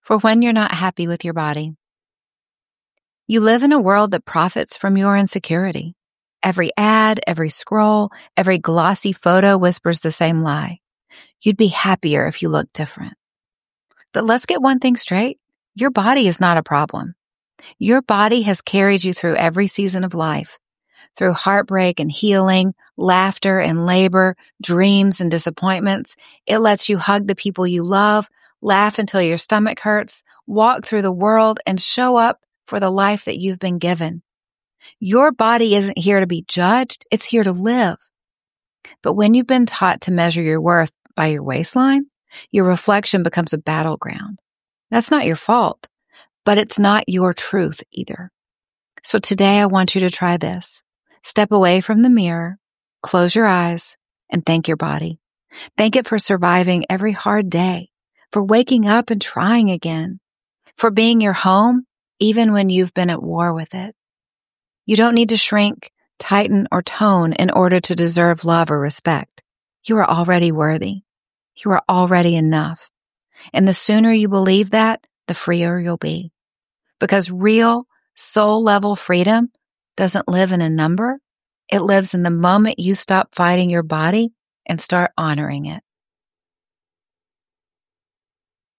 for when you're not happy with your body. You live in a world that profits from your insecurity. Every ad, every scroll, every glossy photo whispers the same lie. You'd be happier if you looked different. But let's get one thing straight. Your body is not a problem. Your body has carried you through every season of life, through heartbreak and healing, laughter and labor, dreams and disappointments. It lets you hug the people you love, laugh until your stomach hurts, walk through the world, and show up for the life that you've been given. Your body isn't here to be judged, it's here to live. But when you've been taught to measure your worth by your waistline, your reflection becomes a battleground. That's not your fault, but it's not your truth either. So today I want you to try this. Step away from the mirror, close your eyes, and thank your body. Thank it for surviving every hard day, for waking up and trying again, for being your home even when you've been at war with it. You don't need to shrink, tighten, or tone in order to deserve love or respect. You are already worthy. You are already enough. And the sooner you believe that, the freer you'll be. Because real, soul-level freedom doesn't live in a number. It lives in the moment you stop fighting your body and start honoring it.